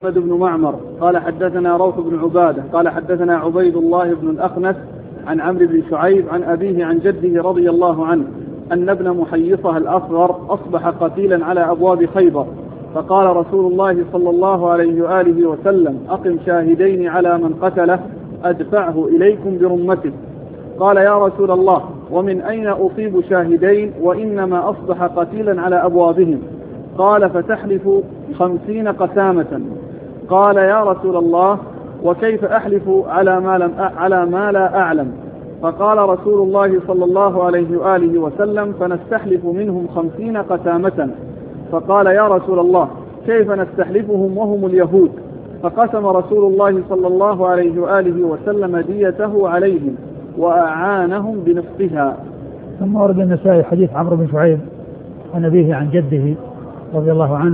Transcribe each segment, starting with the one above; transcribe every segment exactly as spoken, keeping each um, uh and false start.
محمد بن معمر قال حدثنا روح بن عبادة قال حدثنا عبيد الله بن الأخنس عن عمرو بن شعيب عن أبيه عن جده رضي الله عنه أن ابن محيصة الأصغر أصبح قتيلا على أبواب خيبر، فقال رسول الله صلى الله عليه وآله وسلم: أقم شاهدين على من قتله أدفعه إليكم برمته. قال: يا رسول الله، ومن أين أصيب شاهدين وإنما أصبح قتيلا على أبوابهم؟ قال: فتحلف خمسين قسامة. قال: يا رسول الله، وكيف أحلف على ما, لم أ... على ما لا أعلم؟ فقال رسول الله صلى الله عليه وآله وسلم: فنستحلف منهم خمسين قسامة. فقال: يا رسول الله، كيف نستحلفهم وهم اليهود؟ فقسم رسول الله صلى الله عليه وآله وسلم ديته عليهم وأعانهم بنصفها. ثم ورد النسائي حديث عمرو بن شعيب عن أبيه عن جده رضي الله عنه،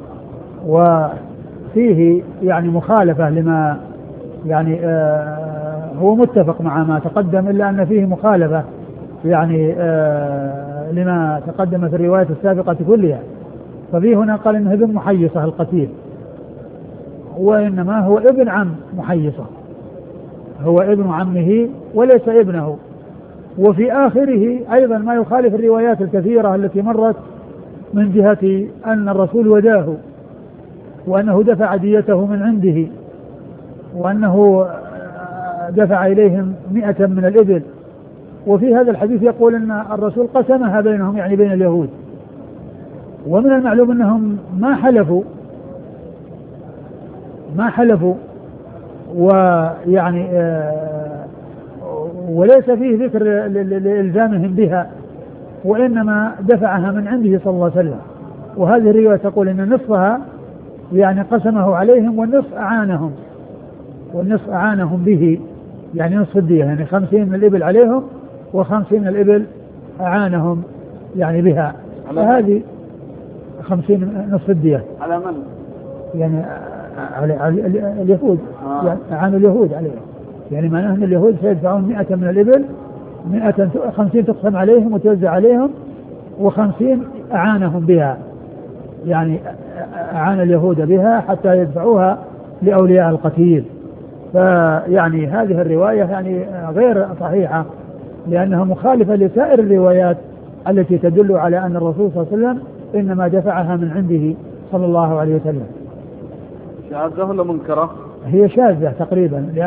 وفيه يعني مخالفة لما يعني آه هو متفق مع ما تقدم، إلا أن فيه مخالفة يعني آه لما تقدم في الرواية السابقة كلها. ففيه هنا قال إنه ابن محيصة القتيل، وإنما هو ابن عم محيصة، هو ابن عمه وليس ابنه. وفي آخره أيضا ما يخالف الروايات الكثيرة التي مرت من جهة أن الرسول وداه، وأنه دفع ديته من عنده، وأنه دفع إليهم مئة من الإبل. وفي هذا الحديث يقول أن الرسول قسمها بينهم، يعني بين اليهود. ومن المعلوم أنهم ما حلفوا ما حلفوا ويعني وليس فيه ذكر لإلزامهم بها، وإنما دفعها من عنده صلى الله عليه وسلم. وهذه الرواية تقول إن نصفها يعني قسمه عليهم، والنصف أعانهم والنصف أعانهم به، يعني نصف الدية، يعني خمسين من الإبل عليهم وخمسين من الإبل أعانهم يعني بها. فهذه خمسين نصف الدية على من؟ يعني على, على اليهود، آه. يعني أعانوا اليهود عليهم، يعني معناه أن اليهود سيدفعون مئة من الإبل، مئة خمسين تقسم عليهم وتوزع عليهم، وخمسين أعانهم بها، يعني أعان اليهود بها حتى يدفعوها لأولياء القتيل. فيعني هذه الرواية يعني غير صحيحة، لأنها مخالفة لسائر الروايات التي تدل على أن الرسول صلى الله عليه وسلم إنما دفعها من عنده صلى الله عليه وسلم. شاذة ولا منكرة؟ هي شاذة تقريبا.